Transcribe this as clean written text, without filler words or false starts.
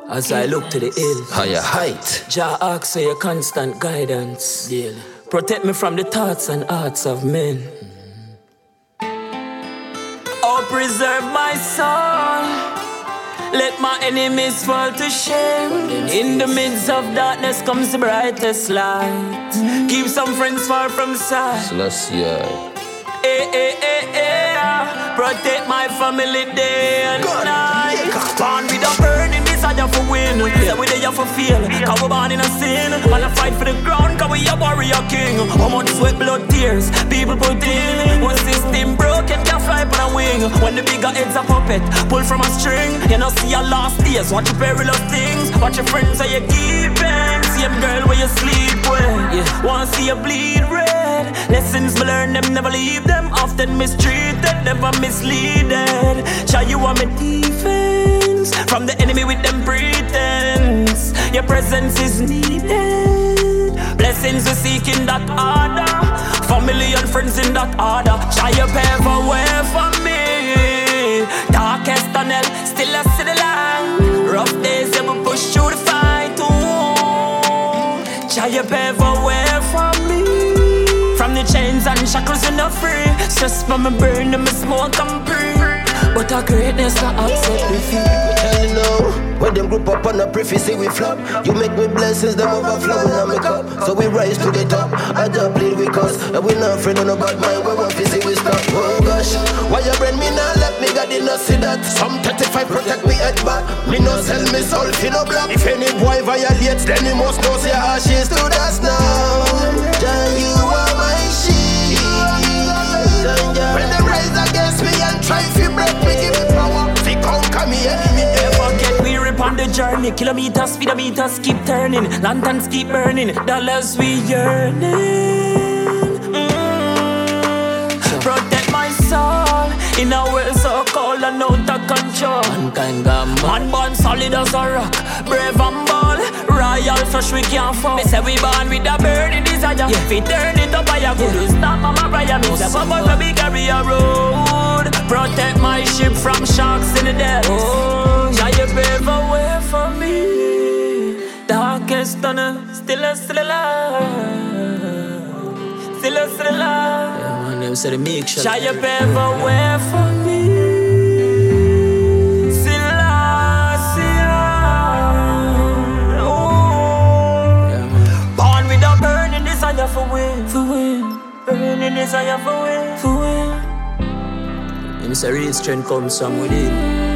As I look to the hills, higher height. Jah asks for your constant guidance daily. Protect me from the thoughts and hearts of men. Oh, preserve my soul. Let my enemies fall to shame. In the midst of darkness comes the brightest light. Keep some friends far from sight. Celestia. Protect my family day and night. Born with a burning desire for win. Say we there for feel. Cause we born in a sin. And I fight for the ground cause we a warrior king. How much sweat, blood, tears people put in. One system broken, can't fly on a wing. When the bigger head's a puppet, pull from a string. You know see your last days, watch your perilous things. Watch your friends how you keeping. Same girl where you sleep with. Wanna see you bleed red. Lessons we learn them, never leave them. Often mistreated, never misleaded. Try you on my defense from the enemy with them pretense. Your presence is needed. Blessings we seek in that order. Family and friends in that order. Try you pave a way for me. Darkest tunnel, still I see the light. Rough days, yeah, we push through the fight. Ooh. Try you pave a way for me. From the chains and shackles you're not free. Stress from me burn and me smoke and breathe. But our greatness not upset me feel. Tell you now, when them group up on a prefix, say we flop. You make me blessings, them overflow in my cup. So we rise to the top, I just bleed with us. And we not afraid of no bad mind, we want to see we stop. Oh gosh, why you bring me now, let me God not see that. Some 35 protect me head back. Me no sell me soul, fi no block. If any boy violates, then he must know say ashes to dust now. Jah, you are my shield. When they rise against me and try to break me, give me power, fi conquer me enemy. Never get weary on the journey. Kilometers, speedometers keep turning. Lanterns keep burning. Dollars we yearning. Protect my soul in a world so cold and out of control. Man born solid as a rock, brave and bold, royal fresh we can't fall. Me say we born with a burning desire. If we turn it up I a good stop on my prayer. Me say papa so big carry a road. Protect my ship from sharks in the depths. Oh, try you pave a way for me. Darkest tunnel, still alive. Still alive. Yeah, man, them say the make sure. Try you pave a way for me. For win, burning desire for win. Him say real strength comes from within.